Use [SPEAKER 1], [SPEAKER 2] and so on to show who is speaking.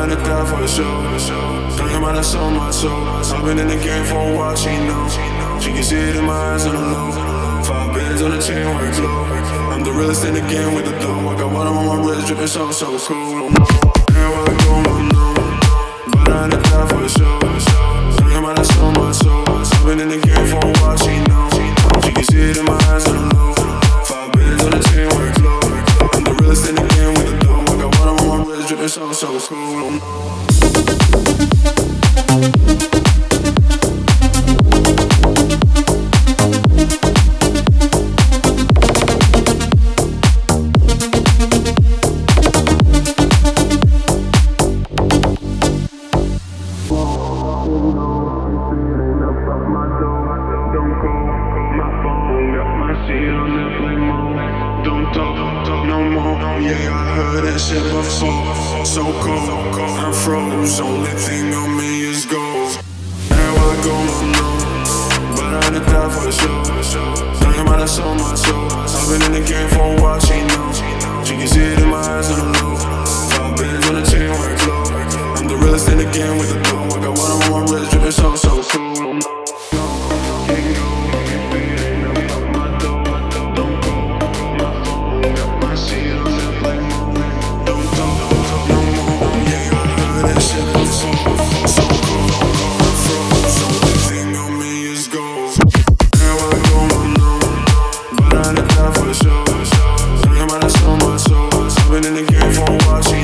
[SPEAKER 1] I to die for sure. Talking about that so much so. I've been in the game for a while, she knows. She can see it in my eyes on the low. 5 bands on the chain where it glow. I'm the realest in the game with the dough. I got water on my wrist, dripping so cool. Everywhere I go, I'm known. But I to die for sure. Talking about that so much so. I've been in the game for a while, she knows. She can see it in my eyes on the low. 5 bands on the chain where it glow. I'm the realest in the game with the dough. I got water on my wrist, dripping so cool. So cold, I'm froze. Only thing on me is gold. Everywhere I go, I'm known. But I had to die for sure. Talking about that so much so. I've been in the game for a while, she knows. She can see it in my eyes on the low. 5 bands on the chain where it glow. I'm the realest in the game with the dough. I got water on my wrist, dripping so cool. Been in the game for a while.